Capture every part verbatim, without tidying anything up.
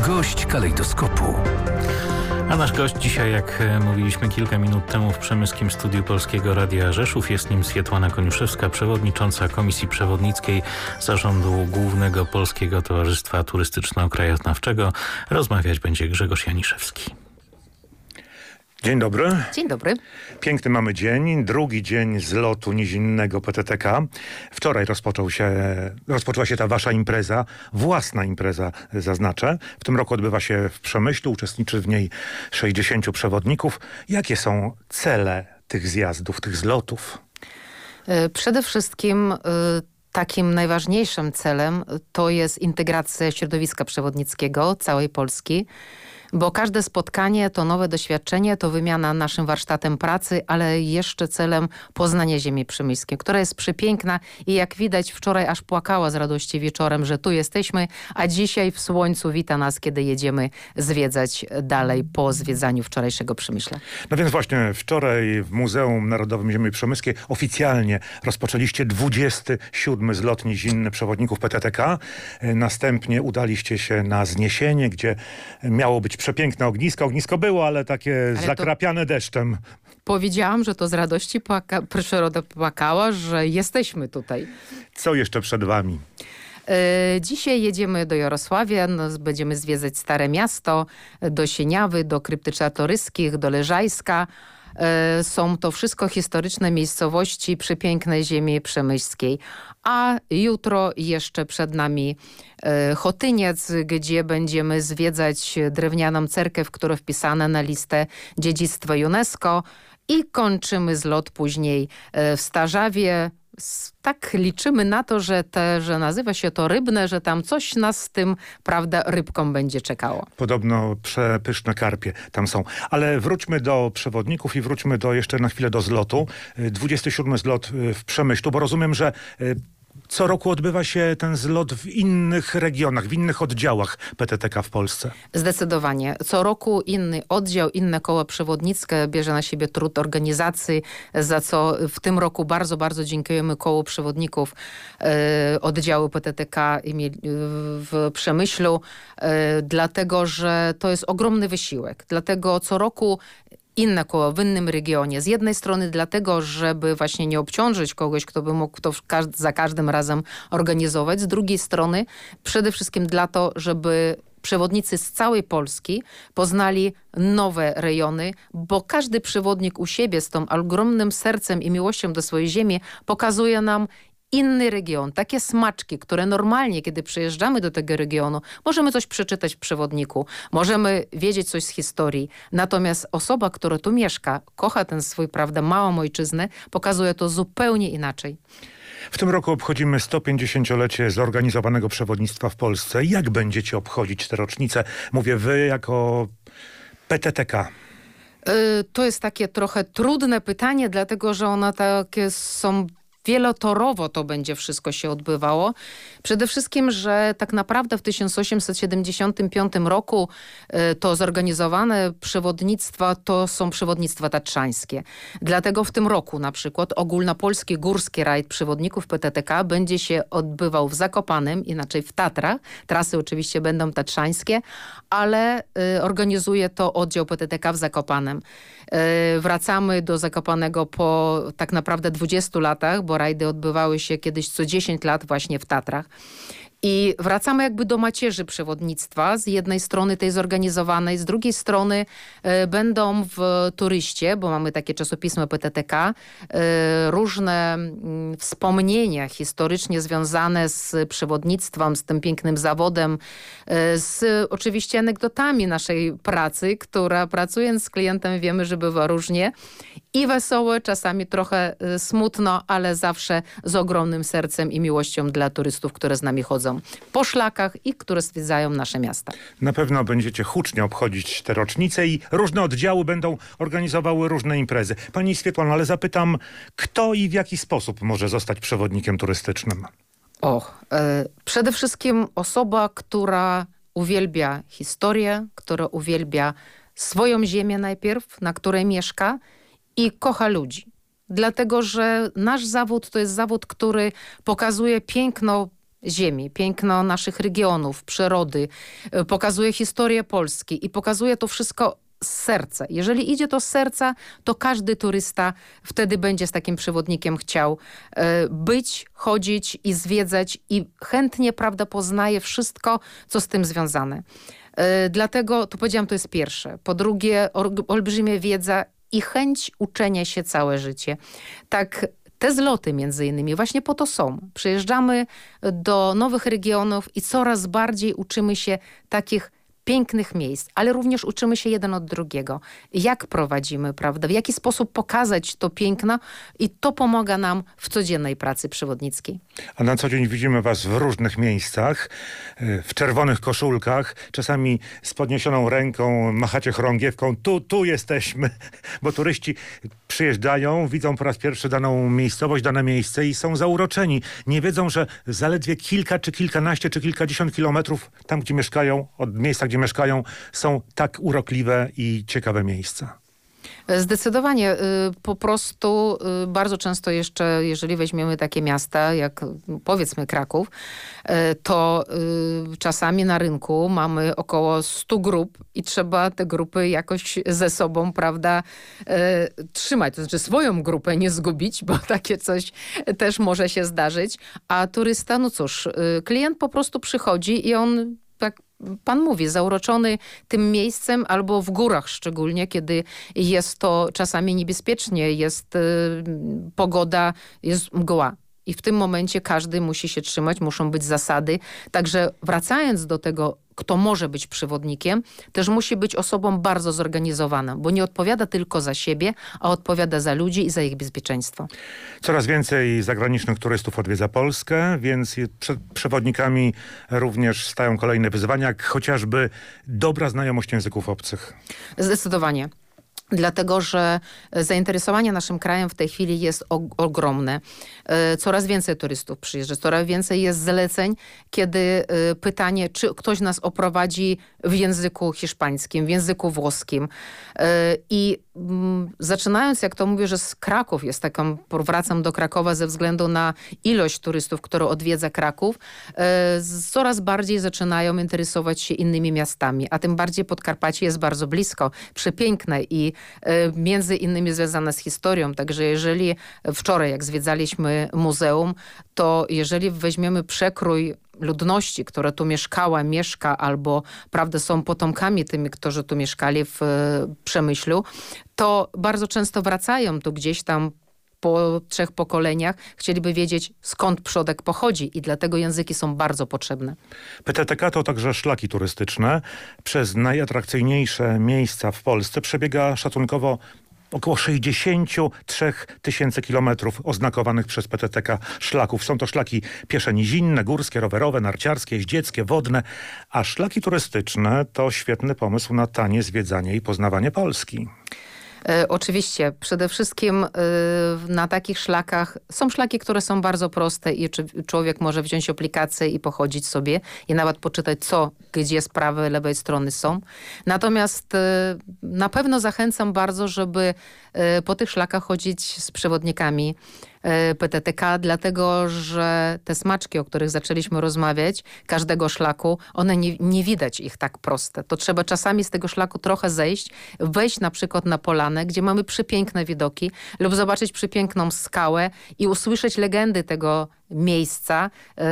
Gość kalejdoskopu. A nasz gość dzisiaj, jak mówiliśmy kilka minut temu w przemyskim studiu Polskiego Radia Rzeszów, jest nim Swiatłana Koniuszewska, przewodnicząca Komisji Przewodnickiej Zarządu Głównego Polskiego Towarzystwa Turystyczno-Krajoznawczego. Rozmawiać będzie Grzegorz Janiszewski. Dzień dobry. Dzień dobry. Piękny mamy dzień, drugi dzień zlotu nizinnego P T T K. Wczoraj rozpoczął się, rozpoczęła się ta wasza impreza, własna impreza zaznaczę. W tym roku odbywa się w Przemyślu, uczestniczy w niej sześćdziesięciu przewodników. Jakie są cele tych zjazdów, tych zlotów? Przede wszystkim takim najważniejszym celem to jest integracja środowiska przewodnickiego całej Polski. Bo każde spotkanie to nowe doświadczenie, to wymiana naszym warsztatem pracy, ale jeszcze celem poznania ziemi przemyskiej, która jest przepiękna i jak widać wczoraj aż płakała z radości wieczorem, że tu jesteśmy, a dzisiaj w słońcu wita nas, kiedy jedziemy zwiedzać dalej po zwiedzaniu wczorajszego Przemyśla. No więc właśnie wczoraj w Muzeum Narodowym Ziemi Przemyskiej oficjalnie rozpoczęliście dwudziesty siódmy zlot nizinny przewodników P T T K. Następnie udaliście się na Zniesienie, gdzie miało być przepiękne ognisko. Ognisko było, ale takie ale zakrapiane deszczem. Powiedziałam, że to z radości płaka, przyroda płakała, że jesteśmy tutaj. Co jeszcze przed wami? E, dzisiaj jedziemy do Jarosławia, no, będziemy zwiedzać Stare Miasto, do Sieniawy, do Krypty Czartoryskich, do Leżajska. E, są to wszystko historyczne miejscowości przepięknej ziemi przemyślskiej. A jutro jeszcze przed nami e, Chotyniec, gdzie będziemy zwiedzać drewnianą cerkiew, która wpisana na listę dziedzictwa UNESCO. I kończymy zlot później e, w Starzawie. Tak liczymy na to, że, te, że nazywa się to Rybne, że tam coś nas z tym, prawda, rybką będzie czekało. Podobno przepyszne karpie tam są. Ale wróćmy do przewodników i wróćmy do jeszcze na chwilę do zlotu. dwudziesty siódmy zlot w Przemyślu, bo rozumiem, że co roku odbywa się ten zlot w innych regionach, w innych oddziałach P T T K w Polsce. Zdecydowanie. Co roku inny oddział, inne koło przewodnickie bierze na siebie trud organizacji, za co w tym roku bardzo, bardzo dziękujemy kołu przewodników e, oddziału P T T K w Przemyślu, e, dlatego, że to jest ogromny wysiłek. Dlatego co roku inne koło w innym regionie. Z jednej strony dlatego, żeby właśnie nie obciążyć kogoś, kto by mógł to za każdym razem organizować. Z drugiej strony przede wszystkim dlatego, żeby przewodnicy z całej Polski poznali nowe rejony, bo każdy przewodnik u siebie z tą ogromnym sercem i miłością do swojej ziemi pokazuje nam inny region, takie smaczki, które normalnie, kiedy przyjeżdżamy do tego regionu, możemy coś przeczytać w przewodniku, możemy wiedzieć coś z historii. Natomiast osoba, która tu mieszka, kocha ten swój, prawda, małą ojczyznę, pokazuje to zupełnie inaczej. W tym roku obchodzimy sto pięćdziesięciolecie zorganizowanego przewodnictwa w Polsce. Jak będziecie obchodzić tę rocznicę? Mówię wy jako P T T K. To jest takie trochę trudne pytanie, dlatego że one takie są... Wielotorowo to będzie wszystko się odbywało. Przede wszystkim, że tak naprawdę w tysiąc osiemset siedemdziesiątym piątym roku y, to zorganizowane przewodnictwa to są przewodnictwa tatrzańskie. Dlatego w tym roku na przykład ogólnopolski górski rajd przewodników P T T K będzie się odbywał w Zakopanem, inaczej w Tatrach. Trasy oczywiście będą tatrzańskie, ale y, organizuje to oddział P T T K w Zakopanem. Y, wracamy do Zakopanego po tak naprawdę dwudziestu latach, bo rajdy odbywały się kiedyś co dziesięć lat właśnie w Tatrach. I wracamy jakby do macierzy przewodnictwa, z jednej strony tej zorganizowanej, z drugiej strony y, będą w Turyście, bo mamy takie czasopismo P T T K, y, różne y, wspomnienia historycznie związane z przewodnictwem, z tym pięknym zawodem, y, z oczywiście anegdotami naszej pracy, która pracując z klientem wiemy, że bywa różnie i wesołe, czasami trochę y, smutno, ale zawsze z ogromnym sercem i miłością dla turystów, które z nami chodzą po szlakach i które zwiedzają nasze miasta. Na pewno będziecie hucznie obchodzić te rocznice i różne oddziały będą organizowały różne imprezy. Pani Swiatłano, ale zapytam, kto i w jaki sposób może zostać przewodnikiem turystycznym? O, e, przede wszystkim osoba, która uwielbia historię, która uwielbia swoją ziemię najpierw, na której mieszka i kocha ludzi. Dlatego, że nasz zawód to jest zawód, który pokazuje piękno ziemi, piękno naszych regionów, przyrody, pokazuje historię Polski i pokazuje to wszystko z serca. Jeżeli idzie to z serca, to każdy turysta wtedy będzie z takim przewodnikiem chciał e, być, chodzić i zwiedzać i chętnie, prawda, poznaje wszystko, co z tym związane. E, dlatego, to powiedziałam, to jest pierwsze. Po drugie, olbrzymia wiedza i chęć uczenia się całe życie. Tak, te zloty między innymi właśnie po to są. Przyjeżdżamy do nowych regionów i coraz bardziej uczymy się takich pięknych miejsc, ale również uczymy się jeden od drugiego. Jak prowadzimy, prawda? W jaki sposób pokazać to piękno i to pomaga nam w codziennej pracy przewodnickiej. A na co dzień widzimy was w różnych miejscach, w czerwonych koszulkach, czasami z podniesioną ręką machacie chorągiewką. Tu, tu jesteśmy, bo turyści przyjeżdżają, widzą po raz pierwszy daną miejscowość, dane miejsce i są zauroczeni. Nie wiedzą, że zaledwie kilka, czy kilkanaście, czy kilkadziesiąt kilometrów tam, gdzie mieszkają, od miejsca, gdzie mieszkają, są tak urokliwe i ciekawe miejsca. Zdecydowanie. Po prostu bardzo często jeszcze, jeżeli weźmiemy takie miasta, jak powiedzmy Kraków, to czasami na rynku mamy około stu grup i trzeba te grupy jakoś ze sobą, prawda, trzymać. To znaczy swoją grupę nie zgubić, bo takie coś też może się zdarzyć. A turysta, no cóż, klient po prostu przychodzi i on tak pan mówi, zauroczony tym miejscem albo w górach szczególnie, kiedy jest to czasami niebezpiecznie, jest y, pogoda, jest mgła. I w tym momencie każdy musi się trzymać, muszą być zasady. Także wracając do tego, kto może być przewodnikiem, też musi być osobą bardzo zorganizowaną, bo nie odpowiada tylko za siebie, a odpowiada za ludzi i za ich bezpieczeństwo. Coraz więcej zagranicznych turystów odwiedza Polskę, więc przed przewodnikami również stają kolejne wyzwania, jak chociażby dobra znajomość języków obcych. Zdecydowanie. Dlatego, że zainteresowanie naszym krajem w tej chwili jest og- ogromne. Coraz więcej turystów przyjeżdża, coraz więcej jest zleceń, kiedy pytanie, czy ktoś nas oprowadzi w języku hiszpańskim, w języku włoskim. I zaczynając, jak to mówię, że z Kraków jest taką, wracam do Krakowa ze względu na ilość turystów, które odwiedza Kraków, coraz bardziej zaczynają interesować się innymi miastami, a tym bardziej Podkarpacie jest bardzo blisko, przepiękne i między innymi związane z historią. Także jeżeli wczoraj, jak zwiedzaliśmy muzeum, to jeżeli weźmiemy przekrój ludności, która tu mieszkała, mieszka albo prawda są potomkami tymi, którzy tu mieszkali w Przemyślu, to bardzo często wracają tu gdzieś tam po trzech pokoleniach, chcieliby wiedzieć, skąd przodek pochodzi i dlatego języki są bardzo potrzebne. P T T K to także szlaki turystyczne. Przez najatrakcyjniejsze miejsca w Polsce przebiega szacunkowo około sześćdziesiąt trzy tysięcy kilometrów oznakowanych przez P T T K szlaków. Są to szlaki piesze nizinne, górskie, rowerowe, narciarskie, jeździeckie, wodne, a szlaki turystyczne to świetny pomysł na tanie zwiedzanie i poznawanie Polski. E, oczywiście, przede wszystkim e, na takich szlakach są szlaki, które są bardzo proste i czy, człowiek może wziąć aplikację i pochodzić sobie i nawet poczytać, co, gdzie z prawej, lewej strony są. Natomiast e, na pewno zachęcam bardzo, żeby e, po tych szlakach chodzić z przewodnikami P T T K, dlatego że te smaczki, o których zaczęliśmy rozmawiać, każdego szlaku, one nie, nie widać ich tak proste. To trzeba czasami z tego szlaku trochę zejść, wejść na przykład na polanę, gdzie mamy przepiękne widoki lub zobaczyć przepiękną skałę i usłyszeć legendy tego miejsca,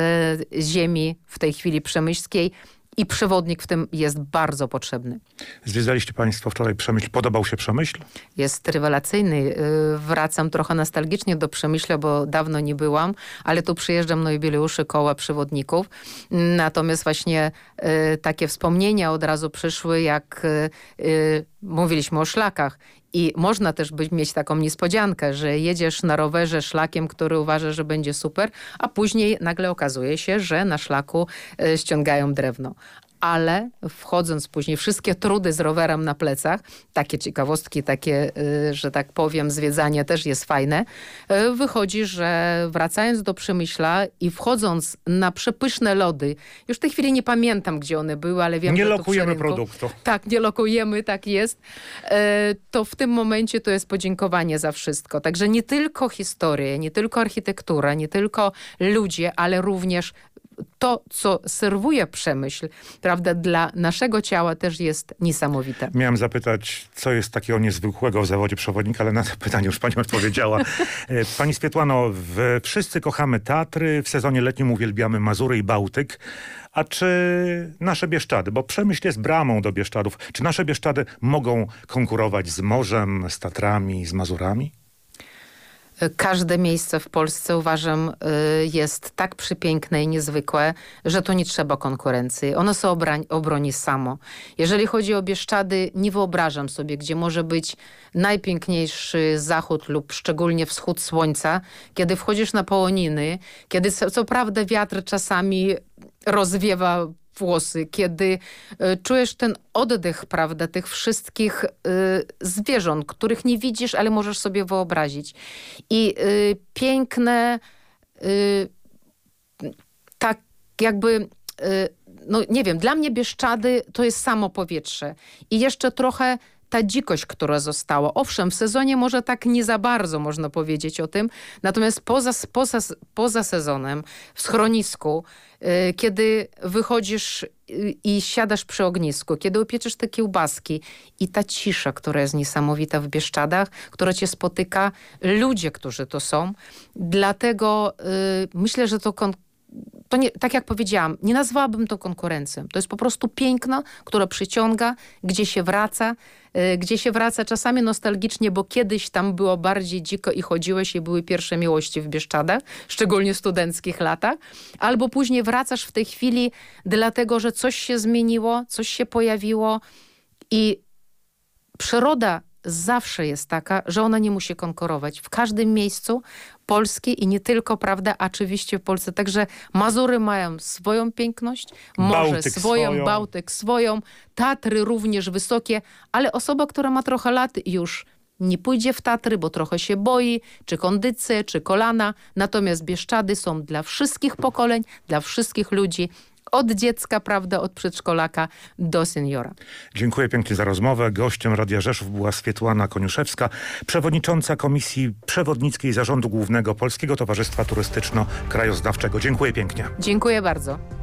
e, ziemi w tej chwili przemyślskiej. I przewodnik w tym jest bardzo potrzebny. Zwiedzaliście państwo wczoraj Przemyśl. Podobał się Przemyśl? Jest rewelacyjny. Wracam trochę nostalgicznie do Przemyśla, bo dawno nie byłam, ale tu przyjeżdżam na jubileusze koła przewodników. Natomiast właśnie y, takie wspomnienia od razu przyszły, jak y, y, mówiliśmy o szlakach. I można też być, mieć taką niespodziankę, że jedziesz na rowerze szlakiem, który uważasz, że będzie super, a później nagle okazuje się, że na szlaku y, ściągają drewno. Ale wchodząc później, wszystkie trudy z rowerem na plecach, takie ciekawostki, takie, y, że tak powiem, zwiedzanie też jest fajne, y, wychodzi, że wracając do Przemyśla i wchodząc na przepyszne lody, już w tej chwili nie pamiętam, gdzie one były, ale wiem, nie że lokujemy to przy rynku, produktu. Tak, nie lokujemy, tak jest. Y, to w tym momencie to jest podziękowanie za wszystko. Także nie tylko historie, nie tylko architektura, nie tylko ludzie, ale również to, co serwuje Przemyśl, prawda, dla naszego ciała też jest niesamowite. Miałem zapytać, co jest takiego niezwykłego w zawodzie przewodnika, ale na to pytanie już pani odpowiedziała. Pani Swietłano, w, wszyscy kochamy Tatry, w sezonie letnim uwielbiamy Mazury i Bałtyk. A czy nasze Bieszczady, bo Przemyśl jest bramą do Bieszczadów, czy nasze Bieszczady mogą konkurować z morzem, z Tatrami, z Mazurami? Każde miejsce w Polsce, uważam, jest tak przepiękne i niezwykłe, że to nie trzeba konkurencji. Ono się obroni, obroni samo. Jeżeli chodzi o Bieszczady, nie wyobrażam sobie, gdzie może być najpiękniejszy zachód lub szczególnie wschód słońca, kiedy wchodzisz na Połoniny, kiedy co, co prawda wiatr czasami rozwiewa włosy, kiedy y, czujesz ten oddech, prawda, tych wszystkich y, zwierząt, których nie widzisz, ale możesz sobie wyobrazić. I y, piękne, y, tak jakby, y, no nie wiem, dla mnie Bieszczady to jest samo powietrze. I jeszcze trochę ta dzikość, która została. Owszem, w sezonie może tak nie za bardzo można powiedzieć o tym, natomiast poza, poza, poza sezonem, w schronisku, y, kiedy wychodzisz y, i siadasz przy ognisku, kiedy upieczysz te kiełbaski i ta cisza, która jest niesamowita w Bieszczadach, która cię spotyka, ludzie, którzy to są. Dlatego y, myślę, że to kon- To nie, tak jak powiedziałam, nie nazwałabym to konkurencją. To jest po prostu piękno, które przyciąga, gdzie się wraca, y, gdzie się wraca czasami nostalgicznie, bo kiedyś tam było bardziej dziko i chodziłeś i były pierwsze miłości w Bieszczadach, szczególnie w studenckich latach, albo później wracasz w tej chwili dlatego, że coś się zmieniło, coś się pojawiło i przyroda zawsze jest taka, że ona nie musi konkurować. W każdym miejscu Polski i nie tylko, prawda, oczywiście w Polsce. Także Mazury mają swoją piękność, morze Bałtyk swoją, swoją. Bałtyk swoją, Tatry również wysokie, ale osoba, która ma trochę lat już nie pójdzie w Tatry, bo trochę się boi, czy kondycje, czy kolana. Natomiast Bieszczady są dla wszystkich pokoleń, dla wszystkich ludzi. Od dziecka, prawda, od przedszkolaka do seniora. Dziękuję pięknie za rozmowę. Gościem Radia Rzeszów była Swietłana Koniuszewska, przewodnicząca Komisji Przewodnickiej Zarządu Głównego Polskiego Towarzystwa Turystyczno-Krajoznawczego. Dziękuję pięknie. Dziękuję bardzo.